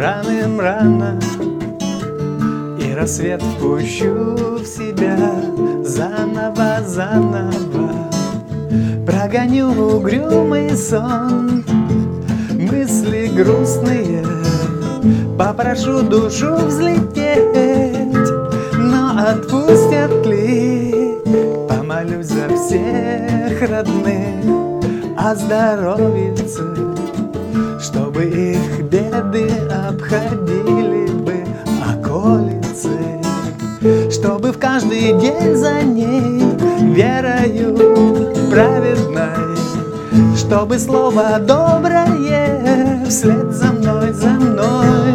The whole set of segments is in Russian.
рано и рассвет впущу в себя заново, заново. Прогоню угрюмый сон, мысли грустные, попрошу душу взлететь, но отпустят ли? Помолюсь за всех родных о здоровьице, чтобы их беды обходили бы околицы, чтобы в каждый день за ней верою праведной, чтобы слово доброе вслед за мной, за мной.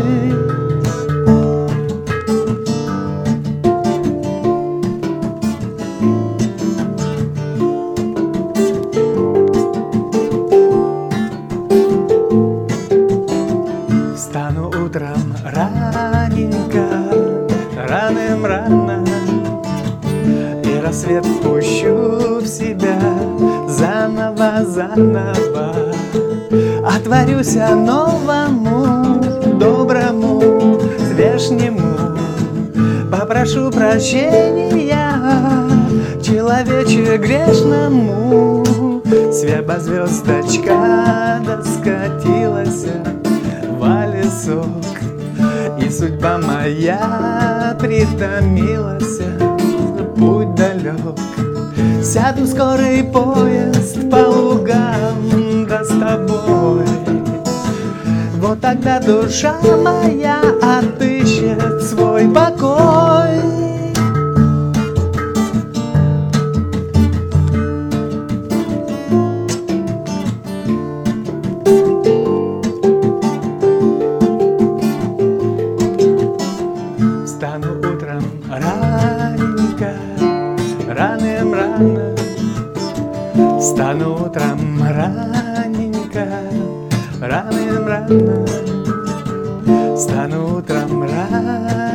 Встану утром раненько, рано и рассвет впущу в себя заново, заново. Отворюсь новому, доброму, вешнему, попрошу прощения человече грешному. С неба звездочка доскатилась в лесок, и судьба моя притомилась, путь далек. Сяду в скорый поезд по лугам, да с тобой. Вот тогда душа моя отыщет свой покой. Встану утром раненько, рано. Встану утром раненько, рано. Встану утром рано.